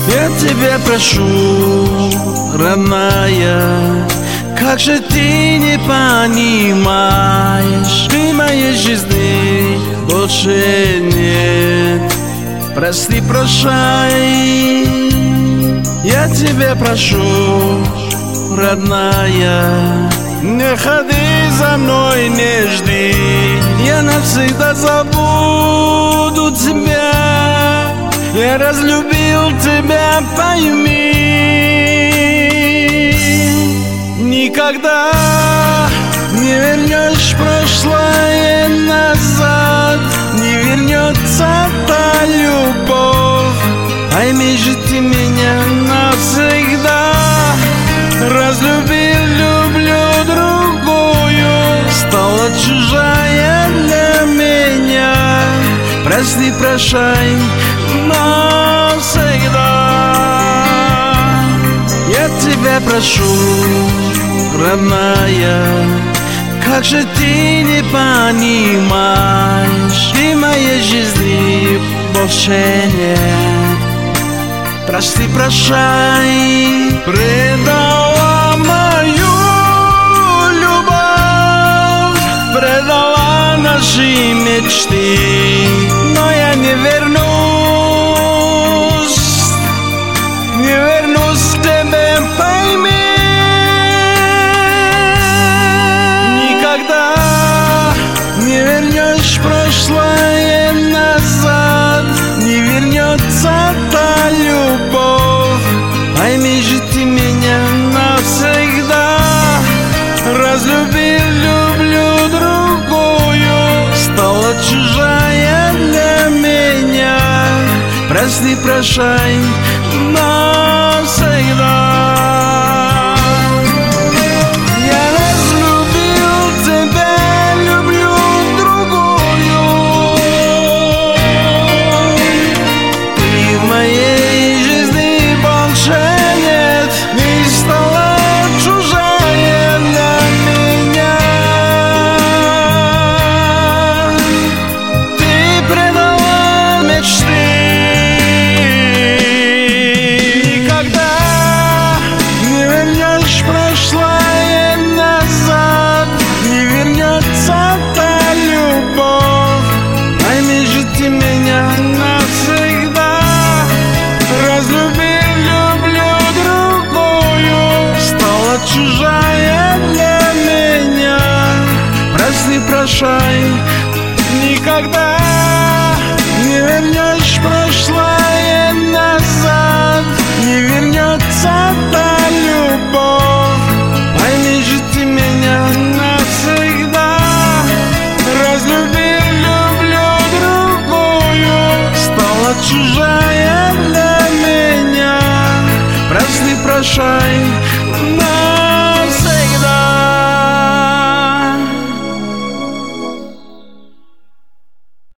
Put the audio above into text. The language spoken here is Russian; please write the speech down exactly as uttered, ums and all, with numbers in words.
Я тебя прошу, родная, как же ты не понимаешь, ты моей жизни больше нет. Прости, прощай, я тебя прошу, родная, не ходи за мной, не жди. Я навсегда забуду тебя, я разлюбил тебя, пойми. Никогда не вернешь прошлое назад, не вернется та любовь. Пойми же ты меня навсегда, разлюбил, люблю другую, стала чужая для меня. Прости, прощай навсегда. Я тебя прошу, родная, как же ты не понимаешь, ты моей жизни больше нет. Прости, прощай, предала мою любовь, предала наши мечты, но я не вернусь, не вернусь к тебе, пойми. Никогда не вернешь прошлое назад, не вернется та любовь. Пойми же ты меня навсегда, разлюбил, люблю другую, стала чужая для меня. Прости, прощай навсегда. Чужая для меня. Прости, прощай, никогда не вернешь прошлое назад, не вернется та